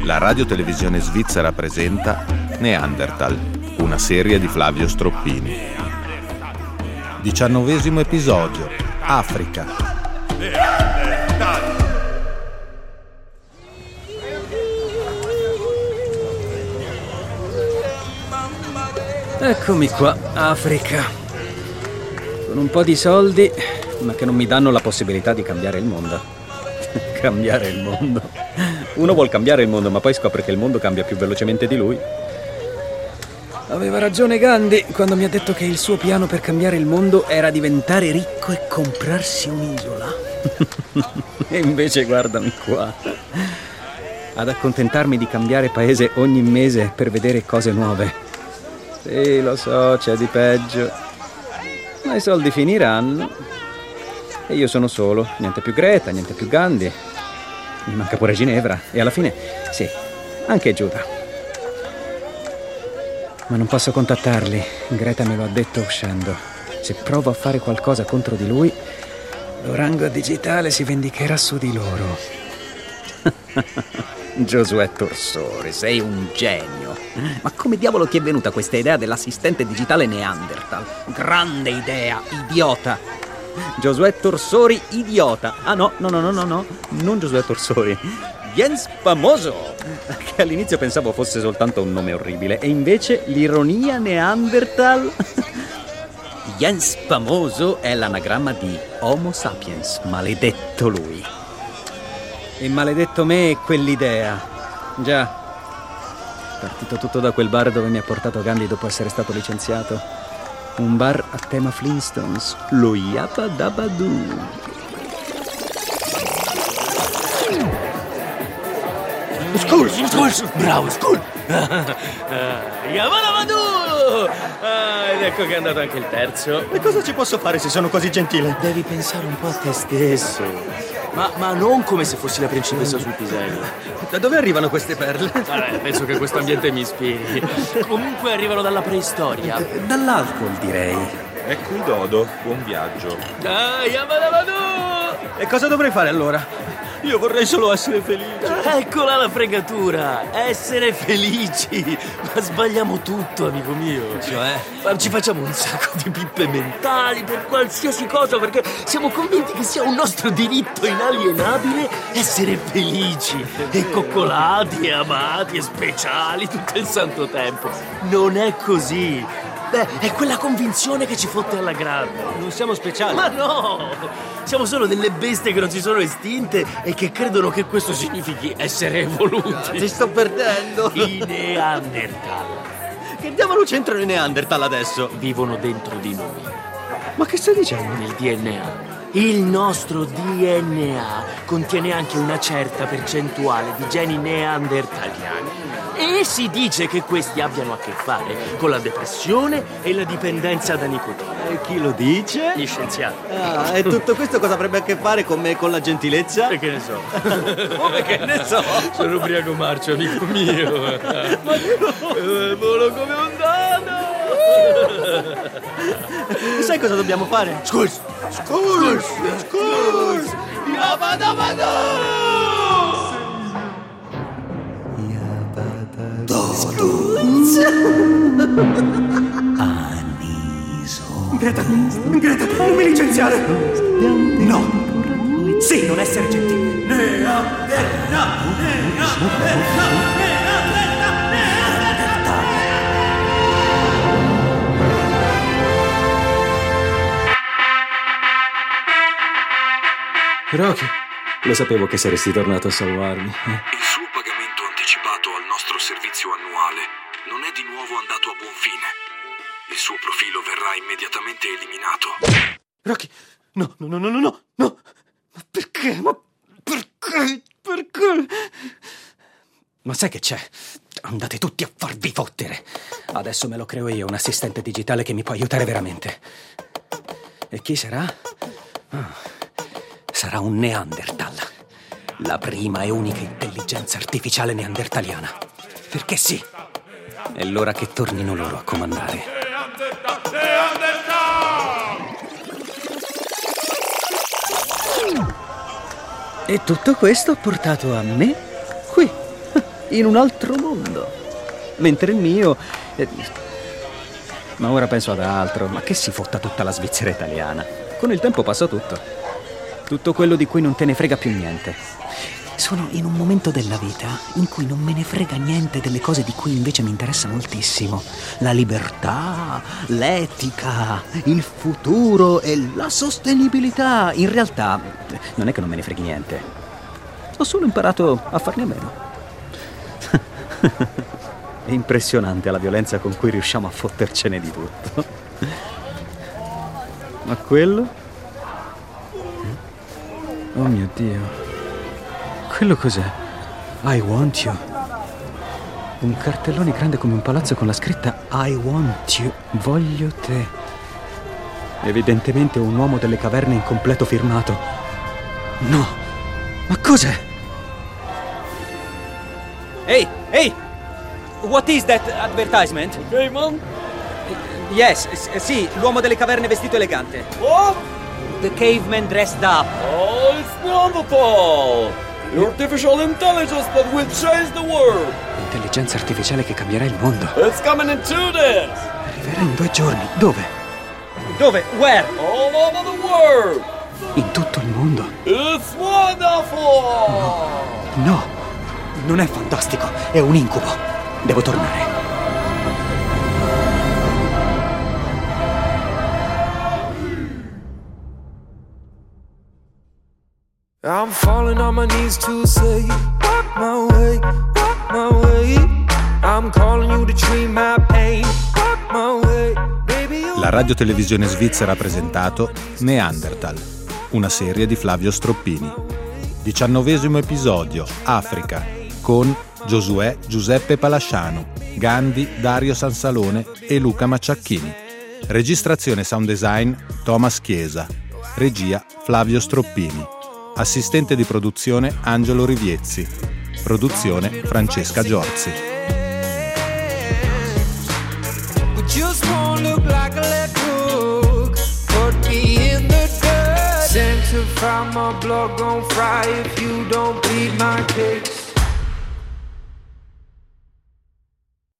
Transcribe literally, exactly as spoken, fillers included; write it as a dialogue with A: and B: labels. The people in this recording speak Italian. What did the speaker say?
A: La radiotelevisione svizzera presenta Neanderthal, una serie di Flavio Stroppini. Diciannovesimo episodio, Africa.
B: Eccomi qua, Africa. Con un po' di soldi, ma che non mi danno la possibilità di cambiare il mondo. Cambiare il mondo. Uno vuol cambiare il mondo, ma poi scopre che il mondo cambia più velocemente di lui. Aveva ragione Gandhi quando mi ha detto che il suo piano per cambiare il mondo era diventare ricco e comprarsi un'isola. E invece guardami qua. Ad accontentarmi di cambiare paese ogni mese per vedere cose nuove. Sì, lo so, c'è di peggio. Ma i soldi finiranno. E io sono solo. Niente più Greta, niente più Gandhi. Mi manca pure Ginevra. E alla fine, sì, anche Giuda. Ma non posso contattarli. Greta me lo ha detto uscendo. Se provo a fare qualcosa contro di lui, l'Orango Digitale si vendicherà su di loro. Giosuè Torsori, sei un genio. Ma come diavolo ti è venuta questa idea dell'assistente digitale Neanderthal? Grande idea, idiota. Giosuè Torsori, idiota. Ah no, no, no, no, no, no, non Giosuè Torsori. Jens Famoso, che all'inizio pensavo fosse soltanto un nome orribile, e invece l'ironia Neanderthal. Jens Famoso è l'anagramma di Homo sapiens, maledetto lui. E maledetto me e quell'idea. Già. Partito tutto da quel bar dove mi ha portato Gandhi dopo essere stato licenziato. Un bar a tema Flintstones. Lo Yabba Dabba Doo.
C: School, school, bravo, school. Yabba Dabba Doo. Ah, ed ecco che è andato anche il terzo.
D: E cosa ci posso fare se sono così gentile?
C: Devi pensare un po' a te stesso. Ma, ma non come se fossi la principessa sul pisello.
D: Da dove arrivano queste perle?
C: Vabbè, penso che questo ambiente mi ispiri. Comunque arrivano dalla preistoria.
B: Dall'alcol, direi.
A: Ecco il dodo, buon viaggio.
C: Ah, Yabba Dabba Doo.
D: E cosa dovrei fare allora? Io vorrei solo essere felice.
C: Eccola la fregatura, essere felici. Ma sbagliamo tutto, amico mio.
D: Cioè?
C: Ma ci facciamo un sacco di pippe mentali per qualsiasi cosa, perché siamo convinti che sia un nostro diritto inalienabile essere felici e coccolati e amati e speciali tutto il santo tempo. Non è così. Beh, è quella convinzione che ci fotte alla grande.
D: Non siamo speciali.
C: Ma no! Siamo solo delle bestie che non si sono estinte e che credono che questo significhi essere evoluti.
D: Ti sto perdendo.
C: I Neanderthal.
D: Che diavolo c'entrano i Neanderthal adesso?
C: Vivono dentro di noi.
D: Ma che stai dicendo?
C: Nel D N A. Il nostro D N A contiene anche una certa percentuale di geni neandertaliani. E si dice che questi abbiano a che fare con la depressione e la dipendenza da nicotina.
D: E chi lo dice?
C: Gli scienziati.
D: Ah, e tutto questo cosa avrebbe a che fare con me e con la gentilezza?
C: E che ne so?
D: Come che ne so?
C: Sono ubriaco marcio, amico mio. Ma io volo come un dado.
D: Sai cosa dobbiamo fare?
C: Scusa.
D: Scusa! Scusa! Yabba Dabba Doo!
B: Aniso.
D: Greta, Greta, non mi licenziare! No! Sì, non essere gentile! Neanderthal! Neanderthal! Neanderthal!
B: Rocky, lo sapevo che saresti tornato a salvarmi.
E: Il suo pagamento anticipato al nostro servizio annuale non è di nuovo andato a buon fine. Il suo profilo verrà immediatamente eliminato.
D: Rocky, no, no, no, no, no, no, no. Ma perché? Ma perché? Perché?
B: Ma sai che c'è? Andate tutti a farvi fottere. Adesso me lo creo io, un assistente digitale che mi può aiutare veramente. E chi sarà? Ah. Sarà un Neanderthal. La prima e unica intelligenza artificiale neandertaliana. Perché sì, è l'ora che tornino loro a comandare. E tutto questo ha portato a me qui, in un altro mondo, mentre il mio... Eh, ma ora penso ad altro, ma che si fotta tutta la Svizzera italiana. Con il tempo passa tutto, tutto quello di cui non te ne frega più niente. Sono in un momento della vita in cui non me ne frega niente delle cose di cui invece mi interessa moltissimo. La libertà, l'etica, il futuro e la sostenibilità. In realtà non è che non me ne freghi niente. Ho solo imparato a farne a meno. È impressionante la violenza con cui riusciamo a fottercene di tutto. Ma quello? Oh mio Dio. Quello cos'è? I want you. Un cartellone grande come un palazzo con la scritta I want you. Voglio te. Evidentemente un uomo delle caverne in completo firmato. No. Ma cos'è? Ehi, ehi! What is that advertisement?
C: Ok, man?
B: Yes, s- sì, l'uomo delle caverne vestito elegante.
C: What?
B: The caveman dressed up.
C: Oh, it's wonderful! The artificial intelligence that will change the world!
B: L'intelligenza artificiale che cambierà il mondo.
C: It's coming in two days!
B: Arriverà in due giorni. Dove? Dove? Where?
C: All over the world!
B: In tutto il mondo.
C: It's wonderful!
B: No, non è fantastico, è un incubo. Devo tornare.
F: I'm falling on my knees to say, walk my way, walk my way. I'm calling you to treat my pain, walk my way. Baby, you...
A: La radiotelevisione svizzera ha presentato Neanderthal, una serie di Flavio Stroppini. Diciannovesimo episodio, Africa, con Giosuè Giuseppe Palasciano, Gandhi Dario Sansalone e Luca Macciacchini. Registrazione sound design Thomas Chiesa. Regia Flavio Stroppini. Assistente di produzione Angelo Riviezzi. Produzione Francesca Giorzi.
F: Sanctify my blood, gon' fry if you don't bleed my cakes.